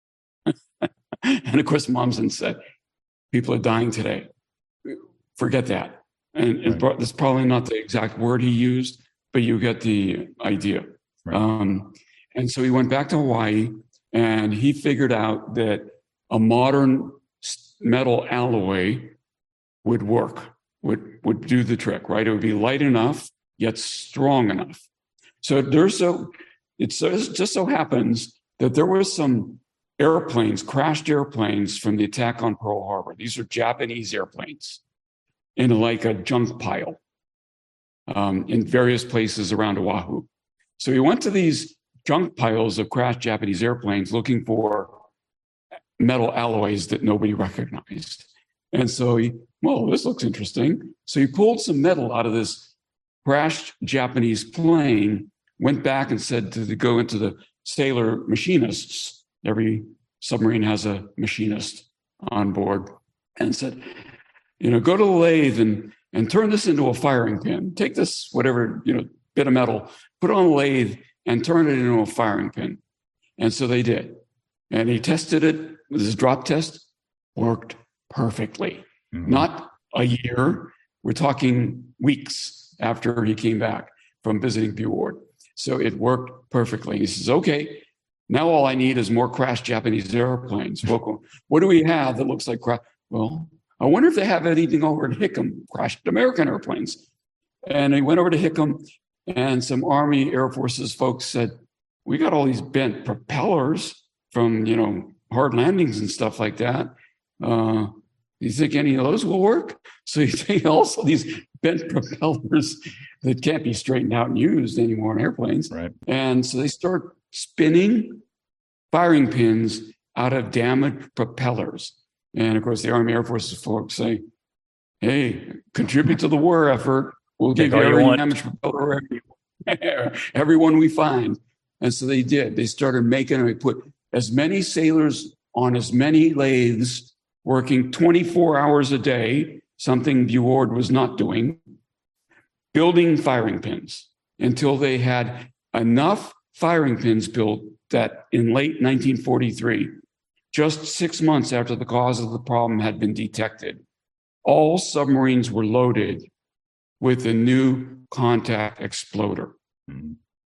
And of course, Mommsen said, people are dying today. Forget that. And, and right. That's probably not the exact word he used, but you get the idea. Right. Um, and so he went back to Hawaii and he figured out that a modern metal alloy would work would, would do the trick, right? It would be light enough, yet strong enough. So there's so, it just so happens that there was some airplanes, crashed airplanes from the attack on Pearl Harbor. These are Japanese airplanes in like a junk pile um, in various places around Oahu. So he went to these junk piles of crashed Japanese airplanes looking for metal alloys that nobody recognized. And so he, well, this looks interesting. So he pulled some metal out of this crashed Japanese plane, went back and said to the, go into the sailor machinists. Every submarine has a machinist on board, and said, you know, go to the lathe and, and turn this into a firing pin. Take this, whatever, you know, bit of metal, put it on the lathe and turn it into a firing pin. And so they did. And he tested it with his drop test, worked perfectly. Mm-hmm. Not a year. We're talking weeks after he came back from visiting Bjord. So it worked perfectly. He says, okay, now all I need is more crashed Japanese airplanes. Well, what do we have that looks like crash? Well, I wonder if they have anything over at Hickam, crashed American airplanes. And he went over to Hickam, and some Army Air Forces folks said, we got all these bent propellers from, you know, hard landings and stuff like that. Uh, you think any of those will work? So you take also these bent propellers that can't be straightened out and used anymore on airplanes. Right. And so they start spinning firing pins out of damaged propellers. And of course, the Army Air Forces folks say, hey, contribute to the war effort. We'll give you every damaged propeller, every, every one we find. And so they did. They started making, and we put as many sailors on as many lathes, working twenty-four hours a day, something Bjord was not doing, building firing pins until they had enough firing pins built that in late nineteen forty-three, just six months after the cause of the problem had been detected, all submarines were loaded with a new contact exploder. Mm-hmm.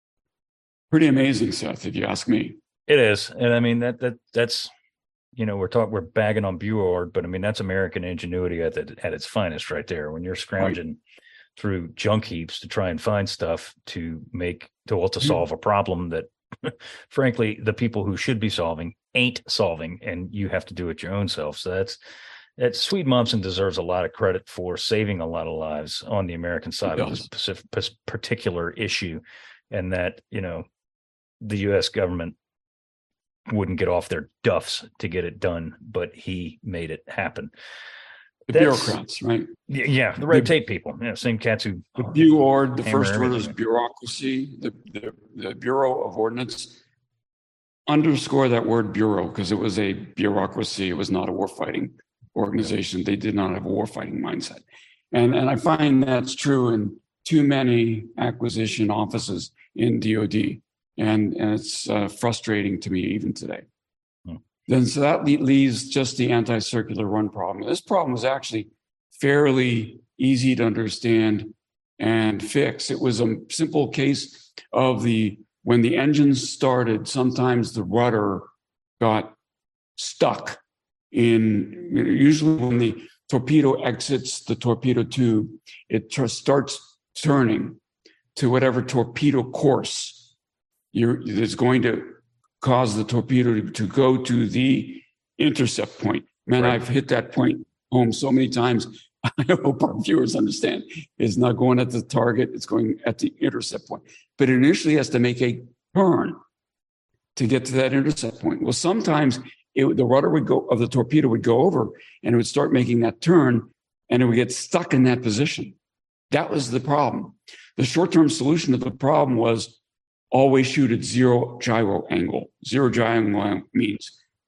Pretty amazing, Seth, if you ask me. It is. And I mean, that that that's, you know, we're talking, we're bagging on Bjord, but I mean, that's American ingenuity at the, at its finest right there. When you're scrounging right through junk heaps to try and find stuff to make, to, well, to solve a problem that frankly, the people who should be solving ain't solving, and you have to do it your own self. So that's, that Swede-Mommsen deserves a lot of credit for saving a lot of lives on the American side of this specific, particular issue. And that, you know, the U S government wouldn't get off their duffs to get it done, but he made it happen. The That's, bureaucrats, right? Yeah, the red tape people. Yeah, same cats who. The Bjord, the first word is bureaucracy. The, the the Bureau of Ordnance. Underscore that word bureau, because it was a bureaucracy. It was not a warfighting organization. They did not have a warfighting mindset, and and I find that's true in too many acquisition offices in D O D, and and it's uh, frustrating to me even today. Then so that leaves just the anti-circular run problem. This problem was actually fairly easy to understand and fix. It was a simple case of the, when the engines started, sometimes the rudder got stuck in, usually when the torpedo exits the torpedo tube, it tr- starts turning to whatever torpedo course you're, it's going to cause the torpedo to, to go to the intercept point. Man, right. I've hit that point home so many times. I hope our viewers understand. It's not going at the target, it's going at the intercept point. But it initially has to make a turn to get to that intercept point. Well, sometimes it, the rudder would go, of the torpedo would go over, and it would start making that turn, and it would get stuck in that position. That was the problem. The short-term solution to the problem was always shoot at zero gyro angle. Zero gyro angle means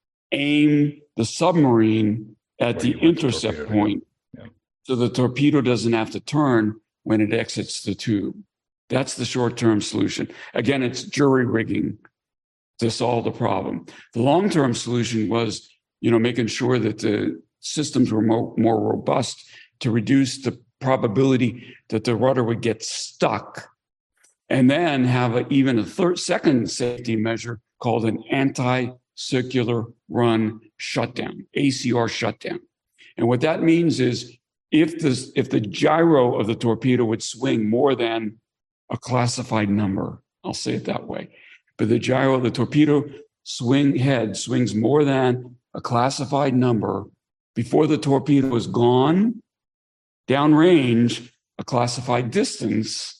aim the submarine at the intercept point, yeah, so the torpedo doesn't have to turn when it exits the tube. That's the short-term solution. Again, it's jury rigging to solve the problem. The long-term solution was, you know, making sure that the systems were more, more robust to reduce the probability that the rudder would get stuck, and then have a, even a third, second safety measure called an anti-circular run shutdown, A C R shutdown. And what that means is if this if the gyro of the torpedo would swing more than a classified number, I'll say it that way, but the gyro of the torpedo swing head swings more than a classified number before the torpedo is gone downrange a classified distance,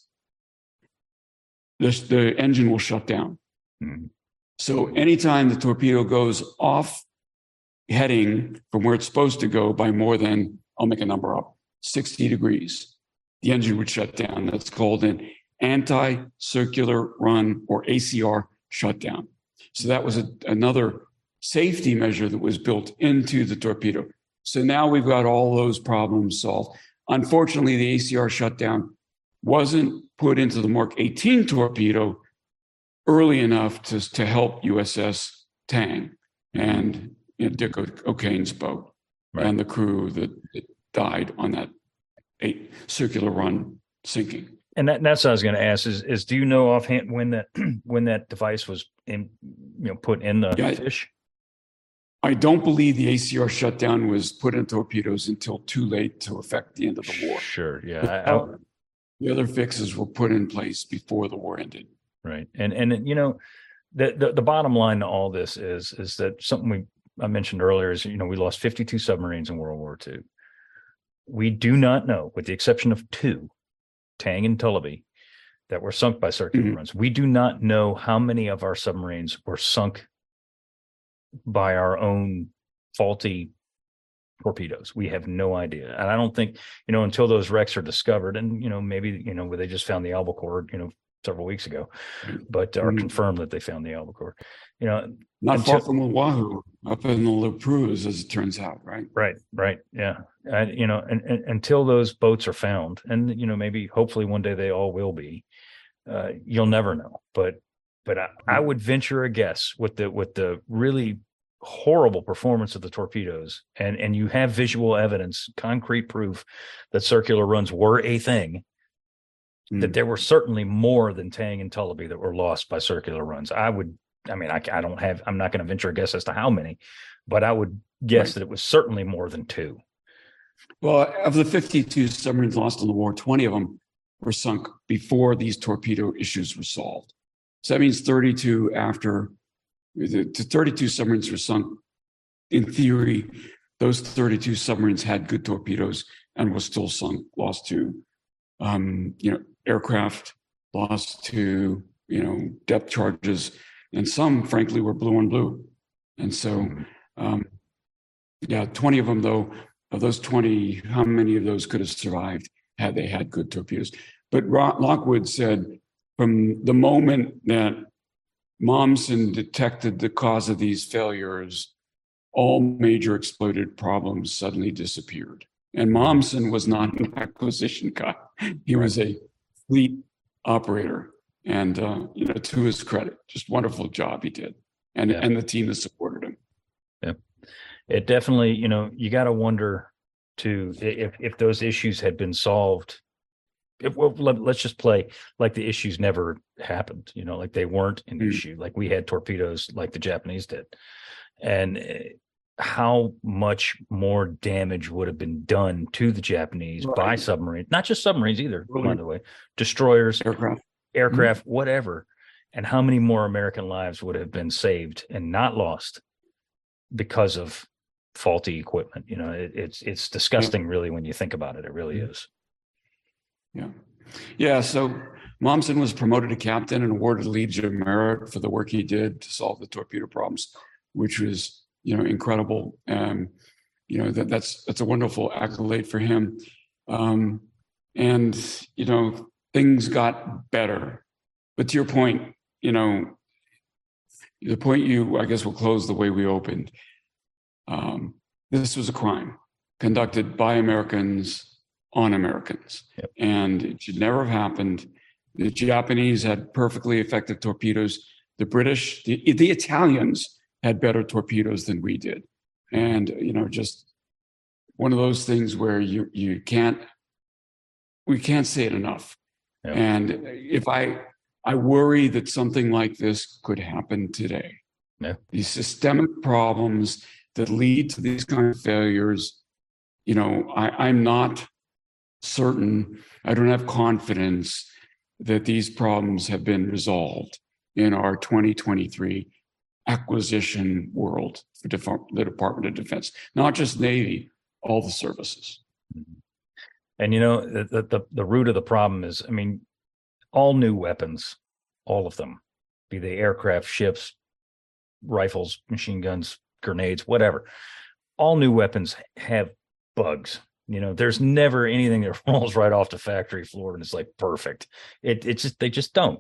the, the engine will shut down. Mm-hmm. So anytime the torpedo goes off heading from where it's supposed to go by more than, I'll make a number up, sixty degrees, the engine would shut down. That's called an anti-circular run, or A C R, shutdown. So that was a, another safety measure that was built into the torpedo. So now we've got all those problems solved. Unfortunately, the A C R shutdown wasn't put into the Mark eighteen torpedo early enough to, to help U S S Tang and, you know, Dick O'Kane's boat, right, and the crew that, that died on that eight circular run sinking. And that, that's what I was going to ask is, is do you know offhand when that when that device was in, you know, put in the yeah, fish? I don't believe the A C R shutdown was put in torpedoes until too late to affect the end of the war. Sure, yeah. I, I, the other fixes were put in place before the war ended. Right, and and you know, the, the the bottom line to all this is is that something we I mentioned earlier is, you know, we lost fifty-two submarines in World War Two. We do not know, with the exception of two, Tang and Tullabee, that were sunk by circular mm-hmm. runs. We do not know how many of our submarines were sunk by our own faulty torpedoes. We have no idea. And I don't think, you know, until those wrecks are discovered, and, you know, maybe, you know, where they just found the albacore, you know, several weeks ago, but are mm-hmm. confirmed that they found the albacore, you know. Not until, far from Oahu, up in the La Perouse, as it turns out, right? Right, right, yeah. And, you know, and, and until those boats are found, and, you know, maybe hopefully one day they all will be, uh, you'll never know. But but I, I would venture a guess with the with the really horrible performance of the torpedoes, and and you have visual evidence, concrete proof that circular runs were a thing, mm. that there were certainly more than Tang and Tullabee that were lost by circular runs. I would, I mean, I, I don't have, I'm not going to venture a guess as to how many, but I would guess right. that it was certainly more than two. Well, of the fifty-two submarines lost in the war, twenty of them were sunk before these torpedo issues were solved. So that means thirty-two after, the thirty-two submarines were sunk. In theory, those thirty-two submarines had good torpedoes and were still sunk, lost to, um, you know, aircraft, lost to, you know, depth charges, and some, frankly, were blue on blue. And so, um, yeah, twenty of them, though, of those twenty, how many of those could have survived had they had good torpedoes? But Lockwood said from the moment that Mommsen detected the cause of these failures, all major exploded problems suddenly disappeared. And Mommsen was not an acquisition guy. He was a fleet operator. And, uh, you know, to his credit, just wonderful job he did. And, yeah. and the team that supported him. Yeah. It definitely, you know, you got to wonder too, if, if those issues had been solved. If, well, let, let's just play like the issues never happened, you know, like they weren't an mm-hmm. issue, like we had torpedoes like the Japanese did. And how much more damage would have been done to the Japanese right. by submarines, not just submarines either, really? By the way, destroyers, aircraft, aircraft, mm-hmm. whatever. And how many more American lives would have been saved and not lost because of faulty equipment? You know, it, it's it's disgusting, yeah. really, when you think about it. It really mm-hmm. is. Yeah. Yeah. So Mommsen was promoted to captain and awarded the Legion of Merit for the work he did to solve the torpedo problems, which was, you know, incredible. Um, you know, that that's that's a wonderful accolade for him. Um, and, you know, things got better. But to your point, you know, the point you, I guess, will close the way we opened. Um, this was a crime conducted by Americans on Americans. Yep. And it should never have happened. The Japanese had perfectly effective torpedoes. The British, the, the Italians had better torpedoes than we did. And, you know, just one of those things where you you can't, we can't say it enough. Yep. And if I, I worry that something like this could happen today. Yep. These systemic problems that lead to these kind of failures you know, I, I'm not certain, I don't have confidence that these problems have been resolved in our twenty twenty-three acquisition world for Def- the Department of Defense, not just Navy, all the services. And, you know, the, the, the root of the problem is, I mean, all new weapons, all of them, be they aircraft, ships, rifles, machine guns, grenades, whatever, all new weapons have bugs. You know, there's never anything that falls right off the factory floor and it's like perfect. It it's just, they just don't.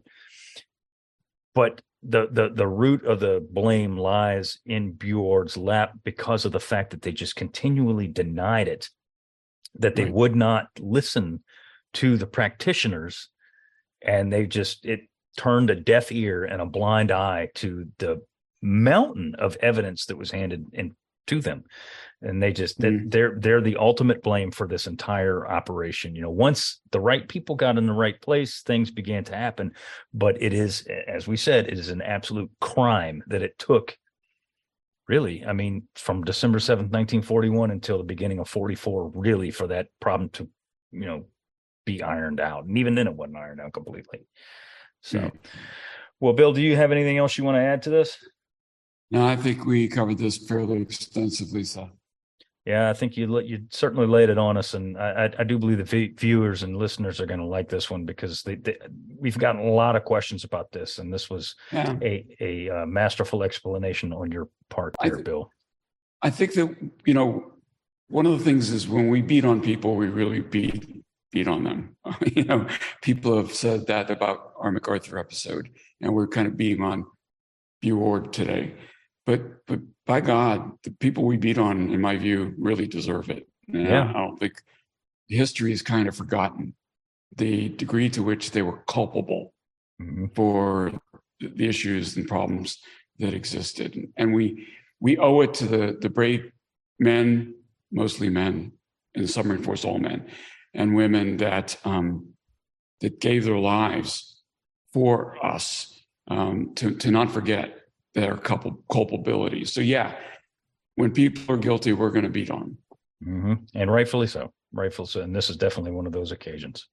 But the the the root of the blame lies in BUORD's lap because of the fact that they just continually denied it, that they Right. would not listen to the practitioners, and they just, it turned a deaf ear and a blind eye to the mountain of evidence that was handed in to them. And they just, Mm. they're they're the ultimate blame for this entire operation. You know, once the right people got in the right place, things began to happen. But it is, as we said, it is an absolute crime that it took, really, I mean, from December seventh, nineteen forty-one until the beginning of forty-four, really, for that problem to, you know, be ironed out. And even then it wasn't ironed out completely. So, Yeah. well, Bill, do you have anything else you want to add to this? No, I think we covered this fairly extensively, Seth. Yeah, I think you let you certainly laid it on us, and I, I, I do believe the v- viewers and listeners are going to like this one because they, they we've gotten a lot of questions about this, and this was Yeah. a a uh, masterful explanation on your part I there, th- Bill. I think that, you know, one of the things is when we beat on people, we really beat beat on them. You know, people have said that about our MacArthur episode, and we're kind of beating on BUORD today. But but by God, the people we beat on, in my view, really deserve it. And Yeah. I don't think history is kind of forgotten the degree to which they were culpable Mhm. for the issues and problems that existed. And we we owe it to the, the brave men, mostly men in the submarine force, all men, and women that um, that gave their lives for us, um, to, to not forget their culp- culpability. So yeah, when people are guilty, we're going to beat on. hmm And rightfully so, rightfully so. And this is definitely one of those occasions.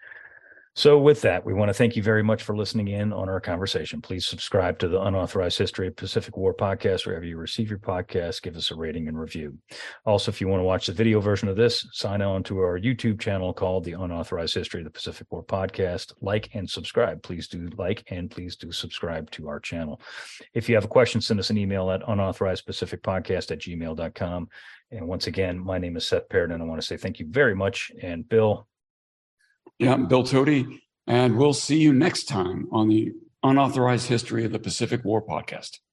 So with that, we want to thank you very much for listening in on our conversation. Please subscribe to the Unauthorized History of Pacific War podcast, wherever you receive your podcast. Give us a rating and review. Also, if you want to watch the video version of this, sign on to our YouTube channel called the Unauthorized History of the Pacific War podcast. Like and subscribe. Please do like and please do subscribe to our channel. If you have a question, send us an email at unauthorized pacific podcast at gmail dot com. And once again, my name is Seth Perrin, and I want to say thank you very much. And Bill. Yeah, I'm Bill Toti, and we'll see you next time on the Unauthorized History of the Pacific War podcast.